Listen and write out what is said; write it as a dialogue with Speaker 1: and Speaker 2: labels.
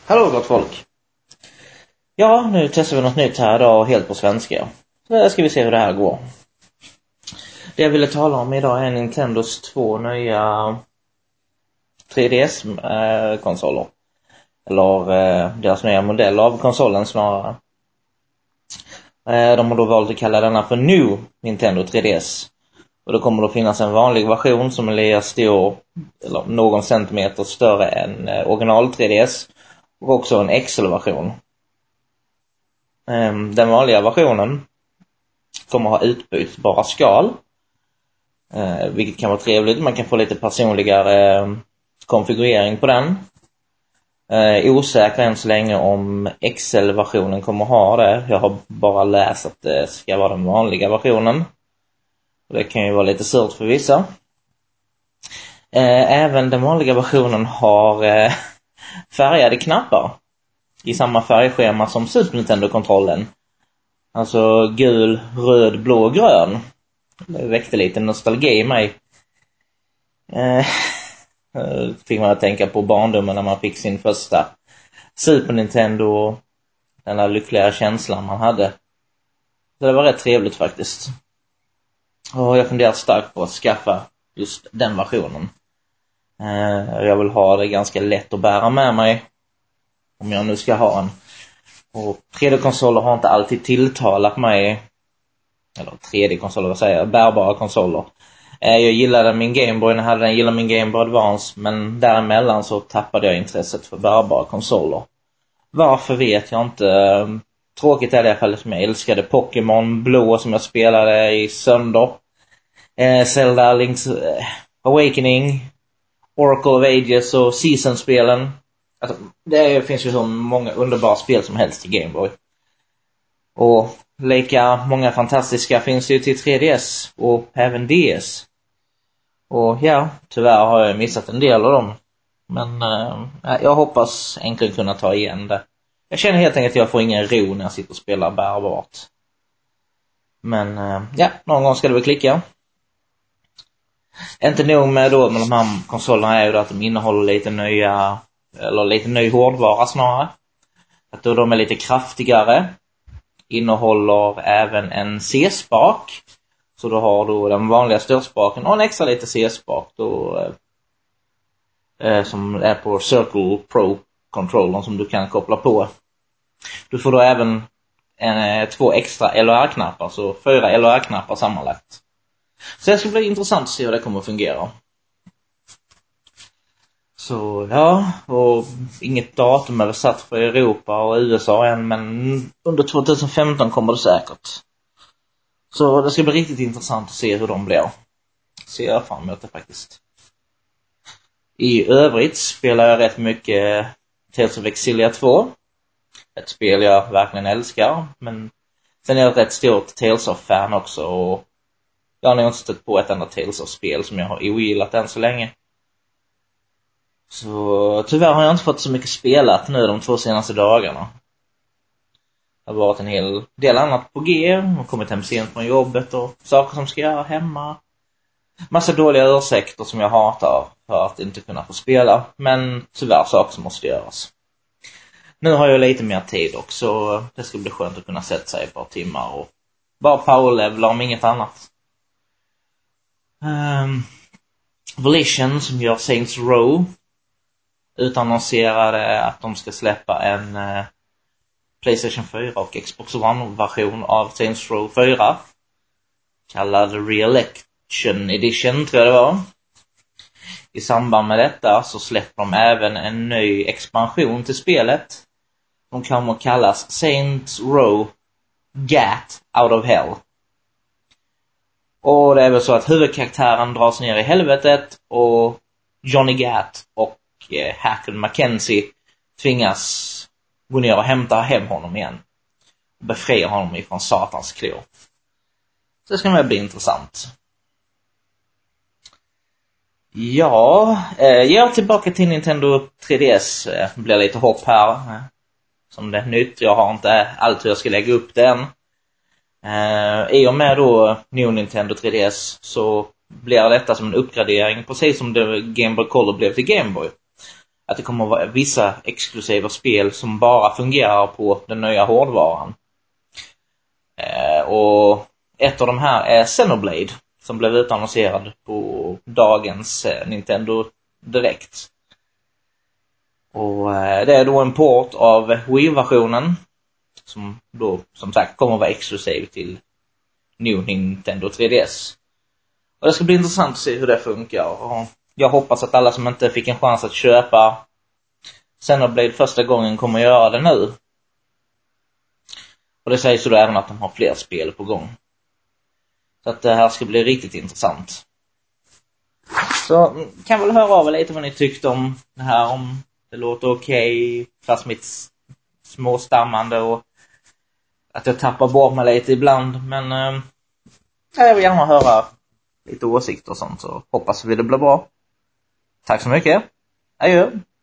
Speaker 1: Hallå gott folk. Ja, nu testar vi något nytt här idag helt på svenska. Så ska vi se hur det här går. Det jag ville tala om idag är Nintendos 2 nya 3DS-konsoler. Eller deras nya modell av konsolen snarare. De har då valt att kalla denna för New Nintendo 3DS. Och då kommer det finnas en vanlig version som är stor, eller någon centimeter större än original 3DS. Och också en XL-version. Den vanliga versionen kommer ha utbytbara skal. Vilket kan vara trevligt. Man kan få lite personligare konfigurering på den. Osäker än så länge om XL-versionen kommer ha det. Jag har bara läst att det ska vara den vanliga versionen. Det kan ju vara lite surt för vissa. Även den vanliga versionen har färgade knappar i samma färgschema som Super Nintendo-kontrollen. Alltså gul, röd, blå och grön. Det väckte lite nostalgi i mig. Fick man att tänka på barndomen när man fick sin första Super Nintendo och den där lyckliga känslan man hade. Så det var rätt trevligt faktiskt. Och jag funderar starkt på att skaffa just den versionen. Jag vill ha det ganska lätt att bära med mig om jag nu ska ha en. Och 3D-konsoler har inte alltid tilltalat mig. Eller 3D-konsoler, vad säger jag? Bärbara konsoler. Jag gillade min Game Boy när jag hade den. Jag gillade min Game Boy Advance. Men däremellan så tappade jag intresset för bärbara konsoler. Varför vet jag inte. Tråkigt är det i alla fall som jag älskade Pokémon Blå som jag spelade i sönder. Zelda Link's Awakening, Oracle of Ages och Season-spelen. Alltså, det finns ju så många underbara spel som helst i Game Boy. Och lika många fantastiska finns det ju till 3DS och även DS. Och ja, tyvärr har jag missat en del av dem. Men jag hoppas äntligen kunna ta igen det. Jag känner helt enkelt att jag får ingen ro när jag sitter och spelar bärbart. Men ja, någon gång ska det väl klicka. Inte nog med då med de här konsolerna är ju att de innehåller lite nya, eller lite ny hårdvara snarare. Att då de är lite kraftigare. Innehåller även en C-spak. Så du har då den vanliga störspaken och en extra lite C-spak då, som är på Circle Pro-controllern som du kan koppla på. Du får då även 2 extra LR-knappar, så 4 LR-knappar sammanlagt. Så det ska bli intressant att se hur det kommer att fungera. Så ja, och inget datum är satt för Europa och USA än, men under 2015 kommer det säkert. Så det ska bli riktigt intressant att se hur de blir. Ser jag fram emot det faktiskt. I övrigt spelar jag rätt mycket Tales of Exilia 2. Ett spel jag verkligen älskar, men sen är jag ett rätt stort Tales of-fan också. Och jag har nog inte stött på ett enda Tales of-spel som jag har ogillat än så länge. Så tyvärr har jag inte fått så mycket spelat nu de 2 senaste dagarna. Det har varit en hel del annat på G. Jag har kommit hem sent från jobbet och saker som ska göra hemma. Massa dåliga ursäkter som jag hatar för att inte kunna få spela. Men tyvärr saker som måste göras. Nu har jag lite mer tid också. Det ska bli skönt att kunna sätta sig ett par timmar och bara powerlevela om inget annat. Volition som gör Saints Row utannonserade att de ska släppa en PlayStation 4 och Xbox One-version av Saints Row 4 kallad Re-Election Edition tror jag det var. I samband med detta så släpper de även en ny expansion till spelet som kommer att kallas Saints Row Gat Out of Hell. Och det är väl så att huvudkaraktären dras ner i helvetet och Johnny Gat och Hacken Mackenzie tvingas gå ner och hämta hem honom igen. Och befria honom ifrån satans klor. Så det ska nog bli intressant. Ja, jag är tillbaka till Nintendo 3DS. Det blir lite hopp här. Som det är nytt. Jag har inte allt hur jag ska lägga upp den. I och med då New Nintendo 3DS så blir detta som en uppgradering. Precis som det Game Boy Color blev till Game Boy. att det kommer att vara vissa exklusiva spel som bara fungerar på den nya hårdvaran. Och ett av de här är Xenoblade, som blev utannonserad på dagens Nintendo Direct. Och det är då en port av Wii-versionen som då som sagt kommer att vara exklusiv till New Nintendo 3DS. Och det ska bli intressant att se hur det funkar. Och jag hoppas att alla som inte fick en chans att köpa Xenoblade första gången kommer att göra det nu. Och det sägs ju då även att de har fler spel på gång. Så att det här ska bli riktigt intressant. Så kan väl höra av er lite vad ni tyckte om det här. Om det låter okej, fast mitt småstammande och att jag tappar bort mig lite ibland. Men jag vill gärna höra lite åsikter och sånt, så hoppas vi det blir bra. Tack så mycket. Adjö.